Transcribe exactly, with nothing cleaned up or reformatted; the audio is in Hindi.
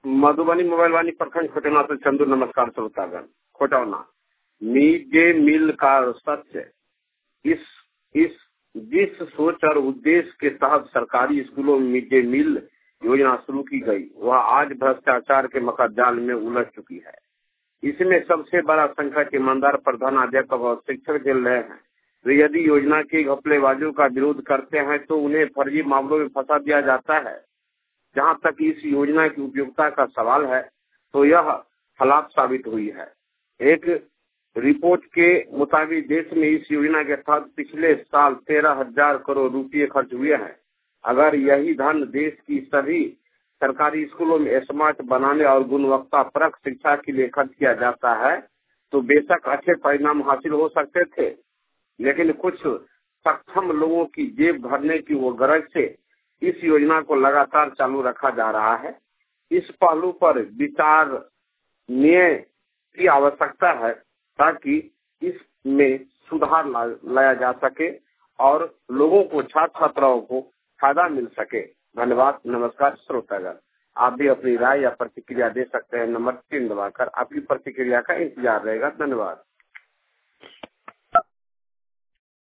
मधुबनी मोबाइल वाणी प्रखंड खोटौना से चंदू। नमस्कार श्रोतागण। खोटौना मिड डे मील का सत्य। इस इस जिस सोच और उद्देश्य के तहत सरकारी स्कूलों में मिड डे मील योजना शुरू की गई, वह आज भ्रष्टाचार के मकरजाल में उलझ चुकी है। इसमें सबसे बड़ा संकट ईमानदार प्रधानाध्यापक और शिक्षक झेल रहे हैं। वे यदि योजना के घपलेबाजों का विरोध करते हैं तो उन्हें फर्जी मामलों में फंसा दिया जाता है। जहां तक इस योजना की उपयोगिता का सवाल है तो यह फलाप साबित हुई है। एक रिपोर्ट के मुताबिक देश में इस योजना के तहत पिछले साल तेरह हजार करोड़ रुपए खर्च हुए हैं। अगर यही धन देश की सभी सरकारी स्कूलों में स्मार्ट बनाने और गुणवत्ता परक शिक्षा के लिए खर्च किया जाता है तो बेशक अच्छे परिणाम हासिल हो सकते थे, लेकिन कुछ सक्षम लोगों की जेब भरने की वो गरज से इस योजना को लगातार चालू रखा जा रहा है। इस पहलू पर विचारणीय की आवश्यकता है ताकि इसमें सुधार ला, लाया जा सके और लोगों को, छात्र छात्राओं को फायदा मिल सके। धन्यवाद। नमस्कार श्रोतागण। आप भी अपनी राय या प्रतिक्रिया दे सकते हैं नंबर तीन दबाकर। आपकी प्रतिक्रिया का इंतजार रहेगा। धन्यवाद।